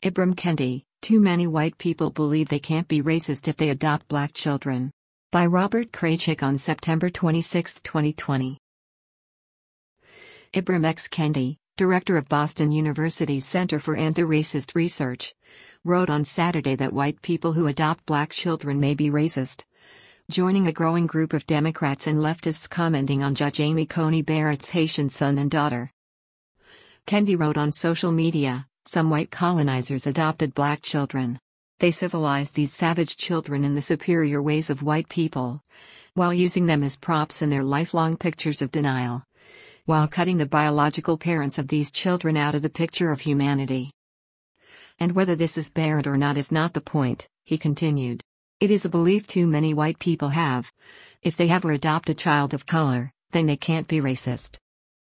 Ibram Kendi, Too Many White People Believe They Can't Be Racist If They Adopt Black Children. By Robert Kraychik on September 26, 2020. Ibram X. Kendi, director of Boston University's Center for Anti-Racist Research, wrote on Saturday that white people who adopt black children may be racist, joining a growing group of Democrats and leftists commenting on Judge Amy Coney Barrett's Haitian son and daughter. Kendi wrote on social media, "Some white colonizers adopted black children. They civilized these savage children in the superior ways of white people, while using them as props in their lifelong pictures of denial, while cutting the biological parents of these children out of the picture of humanity. And whether this is Barrett or not is not the point," he continued. "It is a belief too many white people have. If they have or adopt a child of color, then they can't be racist."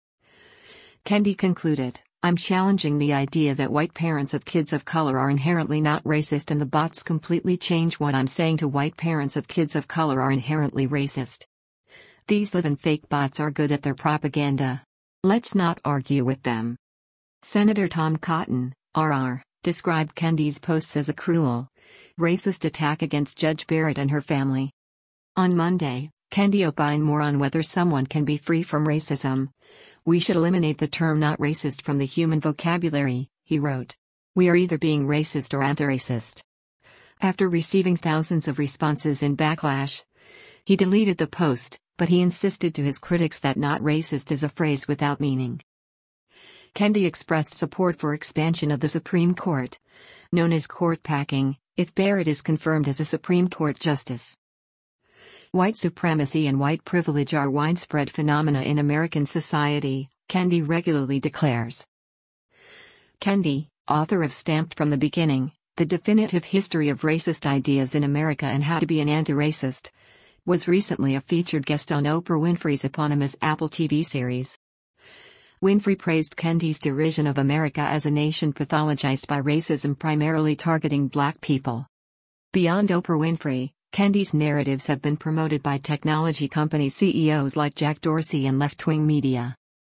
Kendi concluded, "I'm challenging the idea that white parents of kids of color are inherently not racist, and the bots completely change what I'm saying to white parents of kids of color are inherently racist. These live-in fake bots are good at their propaganda. Let's not argue with them." Senator Tom Cotton, RR, described Kendi's posts as a cruel, racist attack against Judge Barrett and her family. On Monday, Kendi opined more on whether someone can be free from racism. "We should eliminate the term not racist from the human vocabulary," he wrote. "We are either being racist or anti-racist." After receiving thousands of responses in backlash, he deleted the post, but he insisted to his critics that not racist is a phrase without meaning. Kendi expressed support for expansion of the Supreme Court, known as court packing, if Barrett is confirmed as a Supreme Court justice. White supremacy and white privilege are widespread phenomena in American society, Kendi regularly declares. Kendi, author of Stamped from the Beginning, The Definitive History of Racist Ideas in America and How to Be an Anti-Racist, was recently a featured guest on Oprah Winfrey's eponymous Apple TV series. Winfrey praised Kendi's derision of America as a nation pathologized by racism primarily targeting black people. Beyond Oprah Winfrey, Kendi's narratives have been promoted by technology company CEOs like Jack Dorsey and left-wing media.